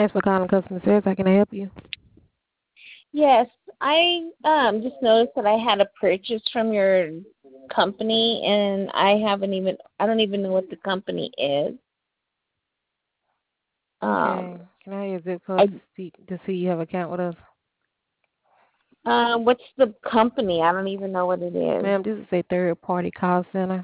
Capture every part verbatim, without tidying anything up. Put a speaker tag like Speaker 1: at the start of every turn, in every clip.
Speaker 1: Thanks for calling customer service. How can I help you?
Speaker 2: Yes, I um just noticed that I had a purchase from your company and I haven't even I don't even know what the company is.
Speaker 1: Okay.
Speaker 2: Um
Speaker 1: Can I have your zip code
Speaker 2: I
Speaker 1: to see to see you have an account with us?
Speaker 2: um what's the company? I don't even know what it is.
Speaker 1: Ma'am, this is a third party call center.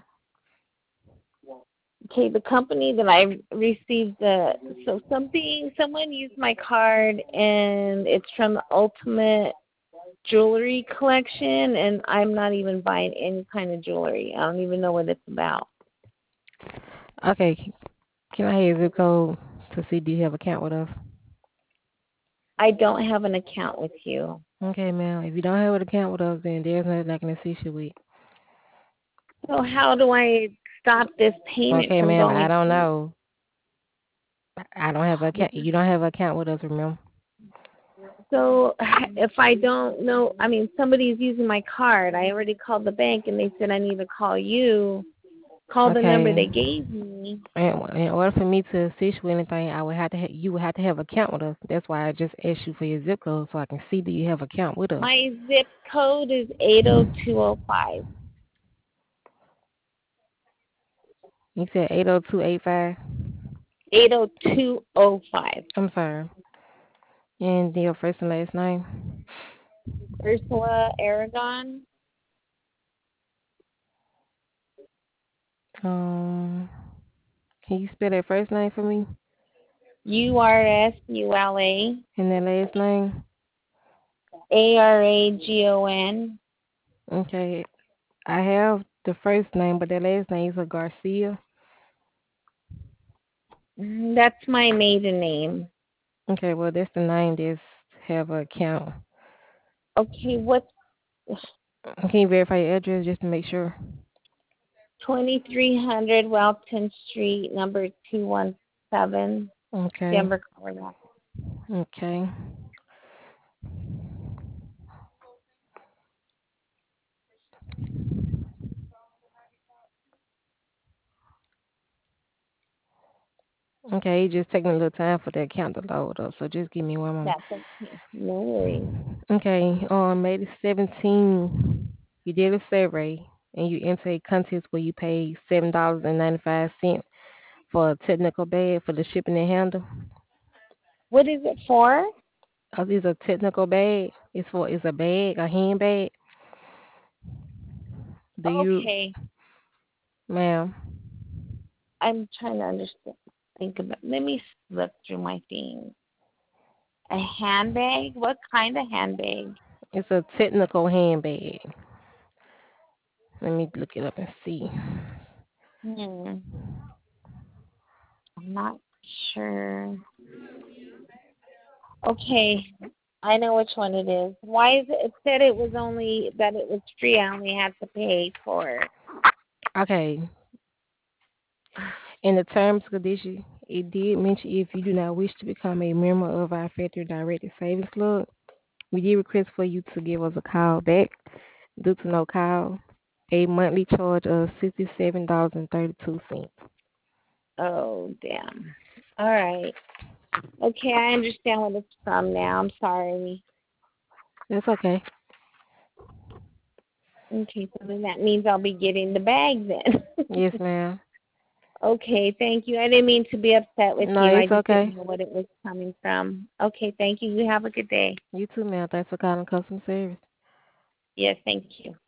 Speaker 2: Okay, the company that I received the so something someone used my card and it's from the Ultimate Jewelry Collection and I'm not even buying any kind of jewelry. I don't even know what it's about.
Speaker 1: Okay. Can I have your zip code to see do you have an account with us?
Speaker 2: I don't have an account with you.
Speaker 1: Okay, ma'am. If you don't have an account with us, then there's nothing I can assist you with.
Speaker 2: So how do I stop this payment
Speaker 1: Okay,
Speaker 2: from
Speaker 1: ma'am. I
Speaker 2: going
Speaker 1: don't
Speaker 2: through?
Speaker 1: know. I don't have an account. You don't have an account with us, remember?
Speaker 2: So if I don't know, I mean, somebody's using my card. I already called the bank and they said I need to call you. Call the number
Speaker 1: Okay.
Speaker 2: they gave me.
Speaker 1: And in order for me to assist you with anything, I would have to ha- you would have to have an account with us. That's why I just asked you for your zip code so I can see do you have an account with us.
Speaker 2: My zip code is eight oh two oh five.
Speaker 1: You said eight oh two eight five.
Speaker 2: eight oh two oh five.
Speaker 1: I'm sorry. And your first and last name.
Speaker 2: Ursula Aragon.
Speaker 1: Um, can you spell that first name for me?
Speaker 2: U R S U L A
Speaker 1: And that last name?
Speaker 2: A R A G O N.
Speaker 1: Okay. I have the first name, but that last name is a Garcia.
Speaker 2: That's my maiden name.
Speaker 1: Okay, well that's the name that's have an account.
Speaker 2: Okay, what's
Speaker 1: Can you verify your address just to make sure?
Speaker 2: twenty-three hundred Welton Street, number two one seven,
Speaker 1: Okay.
Speaker 2: Denver, Colorado.
Speaker 1: Okay. Okay, it's just taking a little time for the account to load up, so just give me one moment.
Speaker 2: That's okay. No worries.
Speaker 1: Okay, on May the seventeenth, you did a survey and you entered a contest where you paid seven dollars and ninety five cents for a technical bag for the shipping and handle.
Speaker 2: What is it for?
Speaker 1: Oh, this is a technical bag. It's for it's a bag, a handbag. Do you,
Speaker 2: Okay.
Speaker 1: ma'am?
Speaker 2: I'm trying to understand. Think about. Let me look through my things. A handbag? What kind of handbag?
Speaker 1: It's a technical handbag. Let me look it up and see.
Speaker 2: Hmm. I'm not sure. Okay. I know which one it is. Why is it? It said it was only that it was free. I only had to pay for it.
Speaker 1: Okay, in the terms and conditions, it did mention if you do not wish to become a member of our factory directed savings club, we did request for you to give us a call back. Due to no call, a monthly charge of sixty-seven dollars and thirty-two cents.
Speaker 2: Oh, damn. All right. Okay, I understand what it's from now. I'm sorry.
Speaker 1: That's okay.
Speaker 2: Okay, so then that means I'll be getting the bag then.
Speaker 1: Yes, ma'am.
Speaker 2: Okay, thank you. I didn't mean to be upset with
Speaker 1: No,
Speaker 2: you. I
Speaker 1: it's
Speaker 2: just
Speaker 1: okay.
Speaker 2: didn't know what it was coming from. Okay, thank you. You have a good day.
Speaker 1: You too, ma'am. Thanks for calling customer service.
Speaker 2: Yes, thank you.